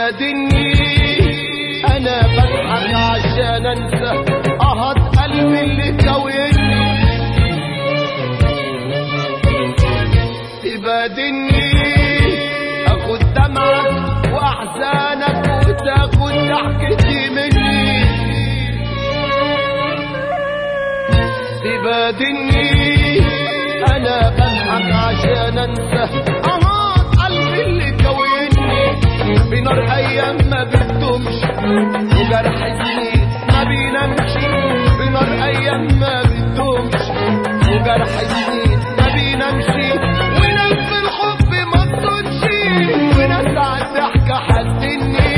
تبادلني انا بضحك عشان انسى قهط قلبي اللي كويني. تبادلني اخد دمعك واحزانك وتاخد ضحكتي مني. تبادلني انا بضحك عشان انسى قهط قلبي اللي كويني. بنار ايام ما بتدومش وجرح سنين ما بينامش. بنار ايام ما بتدومش وجرح سنين ما بينامش. وناس في الحب ما تطولش وناس على الضحكة حزني.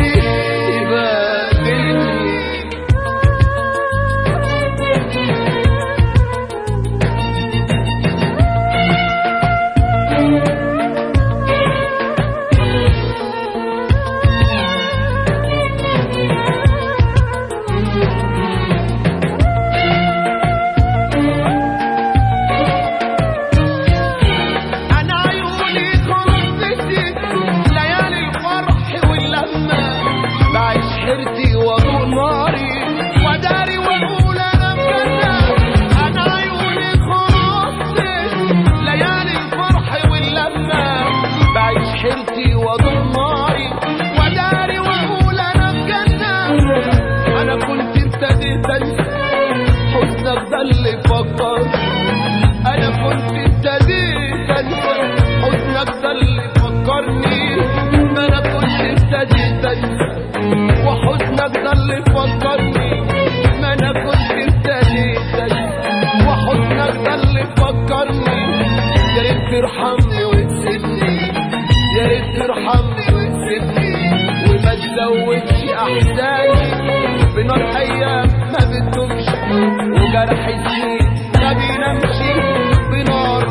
حزنك ده اللي فكر انا كنت ابتديت انسى. حزنك ده اللي فكرني ما انا كنت ابتديت انسى. وحزنك ده اللي فكرني ما انا كنت ابتديت انسى. وحزنك ده اللي فكرني. يا ريت ترحمني وتسيبني. يا ريت ترحمني وتسيبني وما تزودش احزاني. بنار ايام ما بتدومش وجرح سنين ما بينامش. بنار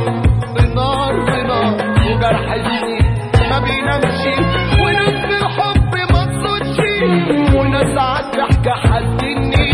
وجرح سنين ما بينامش. وناس في الحب ما تصدش وناس على الضحكة حزني.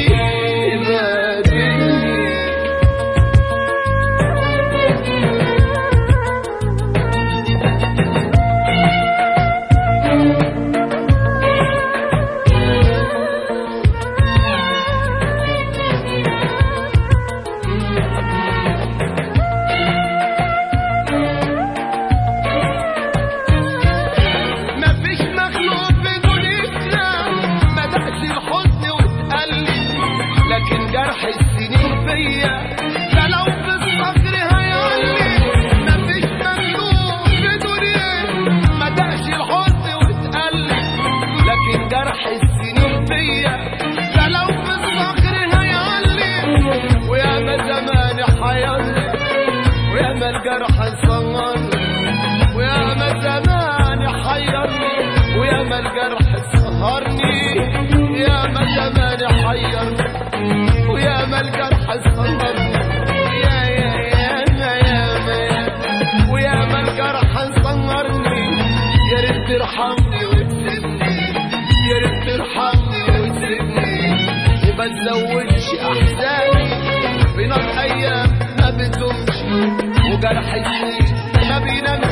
جرح السنين فيا ده لو في الصخر هيعلي. مفيش مخلوق في دنيا ما دقش الحزن واتقلب. لكن جرح السنين فيا ده لو في الصخر هيعلي. وياما زمان حيرني وياما الجرح صغرني. وياما زمان حيرني وياما الجرح سهرني. ياما زمان حيرني وياما الجرح صغرني. وياما الجرح صغرني. يا ريت ترحمني وتسيبني. يا ريت ترحمني وتسيبني وما تزودش احزاني. بنار ايام ما بتدومش وجرح سنين ما بينامش.